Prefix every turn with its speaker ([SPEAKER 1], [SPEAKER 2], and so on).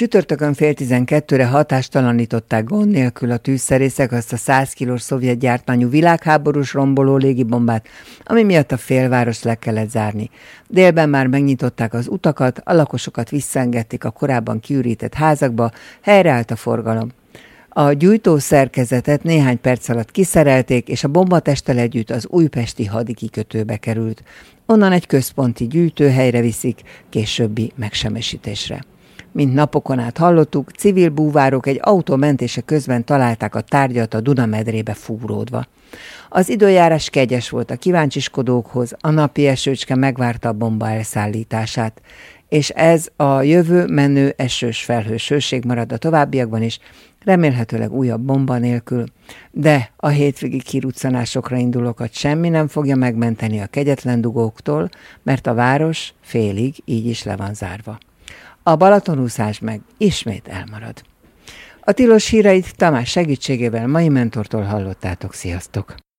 [SPEAKER 1] Csütörtökön 10:30-re hatástalanították gond nélkül a tűzszerészek azt a 100 kilós szovjet gyártmányú világháborús romboló légibombát, ami miatt a félvárost le kellett zárni. Délben már megnyitották az utakat, a lakosokat visszaengedték a korábban kiürített házakba, helyreállt a forgalom. A gyújtószerkezetet néhány perc alatt kiszerelték, és a bombatesttel együtt az újpesti hadikikötőbe került. Onnan egy központi gyűjtőhelyre viszik, későbbi megsemmisítésre. Mint napokon át hallottuk, civil búvárok egy autó mentése közben találták a tárgyat a Duna-medrébe fúródva. Az időjárás kegyes volt a kíváncsiskodókhoz, a napi esőcske megvárta a bomba elszállítását, és ez a jövő menő esős felhős hőség marad a továbbiakban is, remélhetőleg újabb bomba nélkül, de a hétvégi kiruccanásokra indulókat semmi nem fogja megmenteni a kegyetlen dugóktól, mert a város félig így is le van zárva. A Balatonúszás meg ismét elmarad. A tilos híreit Tamás segítségével mai mentortól hallottátok, sziasztok!